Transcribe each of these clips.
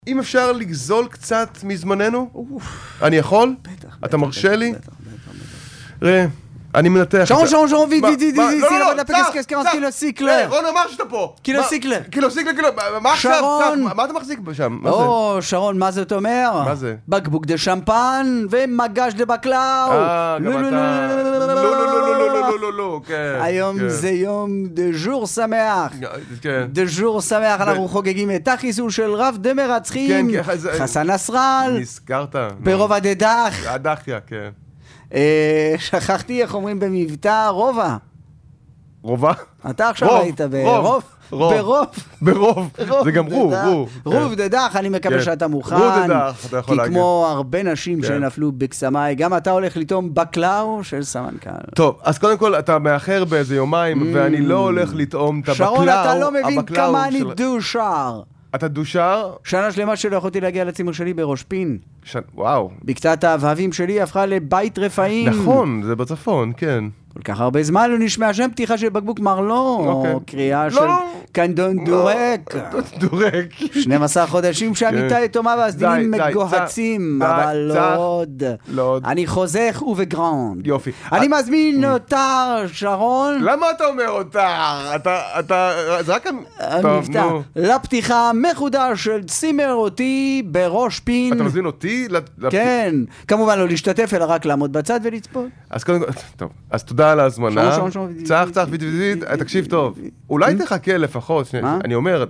אם אפשר לגזול קצת מזמננו? אני יכול? בטח. אתה מרשה לי? ראה, אני מנתח... שרון, vite, לא, קילו סיקלר. רון אמר שאתה פה. קילו סיקלר. מה עכשיו? שרון. מה אתה מחזיק שם? או, שרון, מה זאת אומר? מה זה? בקבוק דה שמפן ומגש דה בקלאו. גם אתה... לא, כן. היום זה יום דה ז'ור שמח. דה ז'ור שמח, אנחנו חוגגים את החיסול של רב דה מרצחים. חסן נסראל. נזכרת. ברובע דדח. הדחיה, כן. שכחתי איך אומרים במבטא רובע. רובע? אתה עכשיו היית ברוב? ברוב. זה גם רוב דדח, אני מקווה שאתה מוכן. רוב דדח, אתה יכול להגיד. כי כמו הרבה נשים שנפלו בקסמי, גם אתה הולך לטעום בקלאו של סמנכ"ל. טוב, אז קודם כל אתה מאחר באיזה יומיים, ואני לא הולך לטעום את הבקלאו. שרון, אתה לא מבין כמה אני דושר. אתה דושר? שנה שלמה שלא יכולתי להגיע לצימר שלי בראש פין. וואו. בקצת האבהבים שלי הפכה לבית רפאים. נכון, זה בצפון, כן. כל כך הרבה זמן לא נשמע שם פתיחה של בקבוק מרלו, או קריאה של קנדון דורק. דורק. 12 חודשים שהמיטה יתומה והסדינים מגוהצים, אבל לא עוד. אני חוזך ובגרנד. יופי. אני מזמין אותה, שרון. למה אתה אומר אותה? אתה... זה רק... המבטא. לפתיחה מחודש של צימר אותי בראש פין. אתה מזמין אותי? כן. כמובן לא להשתתף, אלא רק לעמוד בצד ולצפות. אז קודם כל... טוב. אז תודה על ההזמנה. צח, תקשיב טוב. אולי תחכה לפחות. אני אומר,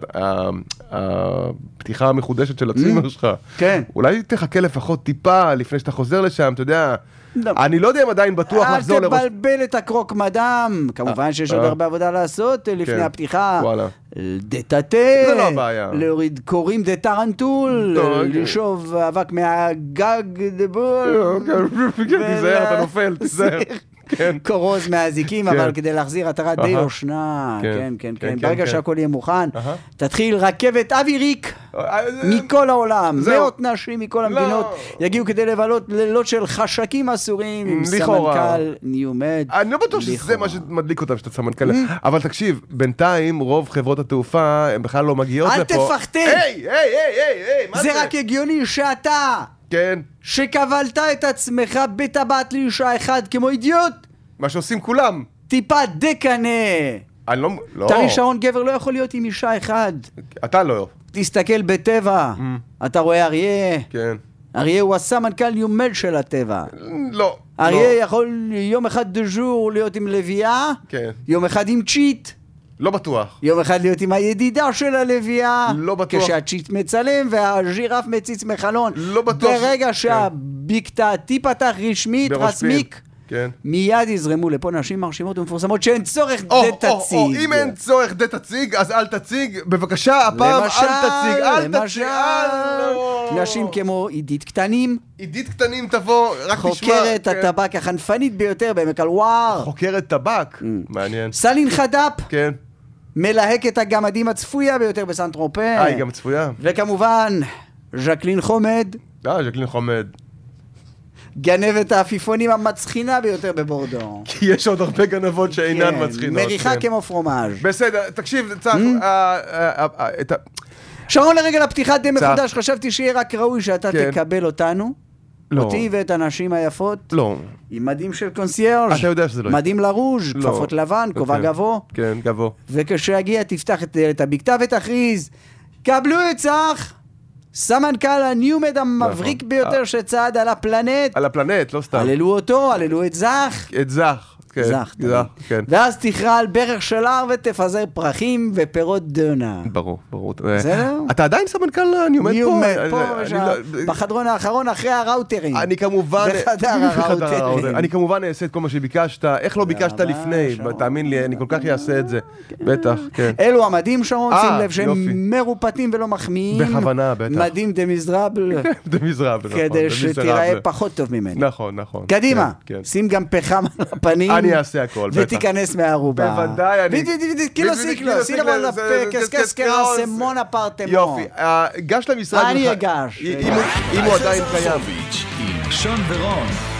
הפתיחה המחודשת של הצימר שלך. כן. אולי תחכה לפחות טיפה לפני שאתה חוזר לשם, אתה יודע. אני לא יודע אם עדיין בטוח לחזור לראש... אל תבלבל את הקרוק מדם. כמובן שיש עוד הרבה עבודה לעשות לפני הפתיחה. וואלה. דטאטה. זה לא הבעיה. להוריד קורים דה טרנטול. לשאוב אבק מהגג דה בול. תיזהר, אתה נופל, תיזהר. קורוז מהזיקים, אבל כדי להחזיר עטרה די יושנה. כן. ברגע שהכל יהיה מוכן, תתחיל רכבת אוויריק מכל העולם. מאות נשים מכל המדינות יגיעו כדי לבלות לילות של חשקים אסורים עם סמנכ"ל ניומד. אני לא בטוח שזה מה שמדליק אותם, שאתה סמנכ"ל. אבל תקשיב, בינתיים רוב חברות התעופה הן בכלל לא מגיעות לפה. אל תפחתן! היי, מה זה? זה רק הגיוני שאתה... כן. שקבלת את עצמך בטבעת לאישה אחד כמו אידיוט. מה שעושים כולם. טיפה דקנה. אני לא. תראי שרון, גבר לא יכול להיות עם אישה אחד. אתה לא. תסתכל בטבע. אתה רואה אריה. כן. אריה הוא הסמנכ"ל ניומד של הטבע. לא. אריה יכול יום אחד דז'ור להיות עם לביאה. כן. יום אחד עם צ'יט. לא בטוח. יום אחד להיות עם הידידה של הלוויה. לא בטוח. כשהצ'יט מצלם והז'ירף מציץ מחלון. לא בטוח. ברגע שהבקתה תיפתח רשמית, רסמיק, כן. מיד יזרמו לפה נשים מרשימות ומפורסמות שאין צורך דה תציג. אם אין צורך דה תציג, אז אל תציג. בבקשה, הפעם אל תציג. נשים כמו עידית קטנים. עידית קטנים תבוא, רק תשמע. חוקרת הטבק החנפנית ביותר בעמק אלוואר. חוקרת טבק. מעניין. סלין חדאפ. כן. מלהקת הגמדים הצפויה ביותר בסן טרופה. היא גם צפויה. וכמובן, ז'קלין חומד. ז'קלין חומד. גנבת האפיפונים המצחינה ביותר בבורדו. כי יש עוד הרבה גנבות שאינן מצחינות. מריחה כמו פרומאז'. בסדר, תקשיב, צח, שרון, לרגע לפתיחה די מחודש, חשבתי שיהיה רק ראוי שאתה תקבל אותנו. אותי ואת הנשים היפות. לא. עם מדים של קונסיירג'. אתה יודע שזה לא. מדים לרוז', כפפות לבן, כובע גבו. כן, גבו. וכשהגיע תפתח את הבקתה ותכריז, קבלו את צח! סמנכ"ל הניומד המבריק ביותר שצעד על הפלנט. על הפלנט, לא סתם. הללו אותו, הללו את זך. את זך. זך, ואז תכרע על ברך של הר ותפזר פרחים ופירות דונה. ברור. בסדר? אתה עדיין סמנכ"ל ניומד פה? בחדרון האחרון אחרי הראוטרים. אני כמובן... אני כמובן אעשה את כל מה שביקשת. איך לא ביקשת לפני? תאמין לי, אני כל כך אעשה את זה. בטח, כן. אלו המדים, שרון, שים לב שהם מרופטים ולא מחמיאים. בכוונה, בטח. מדים דמיזרבל. דמיזרבל, נכון. כדי שתיראה פחות טוב ממני. נכון. קדימה, שים גם פחם על הפנים. אני אעשה הכל, בטח. ותיכנס מהערובה. בוודאי, אני... קילו סיקלו, סילבון לפה, קסקסקרה, סמון אפרטמון. יופי, גש למשרד... אני אגש. אם הוא עדיין קיים. עם שון ורון.